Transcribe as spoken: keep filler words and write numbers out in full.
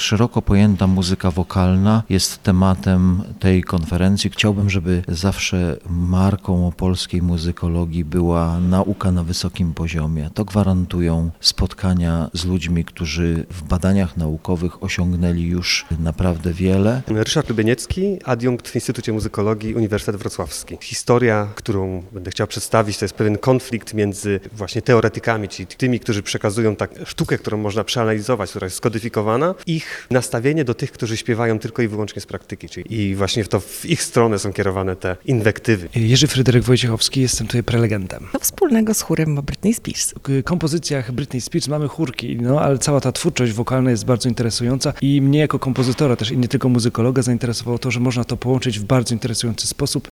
szeroko pojęta muzyka wokalna jest tematem tej konferencji. Chciałbym, żeby zawsze marką polskiej muzykologii była nauka na wysokim poziomie. To gwarantują spotkania z ludźmi, którzy w badaniach naukowych osiągnęli już naprawdę wiele. Ryszard Lubieniecki, adiunkt w Instytucie Muzykologii Uniwersytet Wrocławski. Historia, którą będę chciał przedstawić, to jest pewien konflikt między właśnie teoretykami, czyli tymi, którzy przekazują tak sztukę, którą można przeanalizować, która jest skodyfikowana, ich nastawienie do tych, którzy śpiewają tylko i wyłącznie z praktyki, czyli i właśnie w to w ich stronę są kierowane te inwektywy. Jerzy Fryderyk Wojciechowski, jestem tutaj prelegentem. Co wspólnego z chórem Britney Spears? W kompozycjach Britney Spears mamy chórki, no ale cała ta twórczość wokalna jest bardzo interesująca i mnie jako kompozytora też i nie tylko muzykologa zainteresowało to, że można to połączyć w bardzo interesujący sposób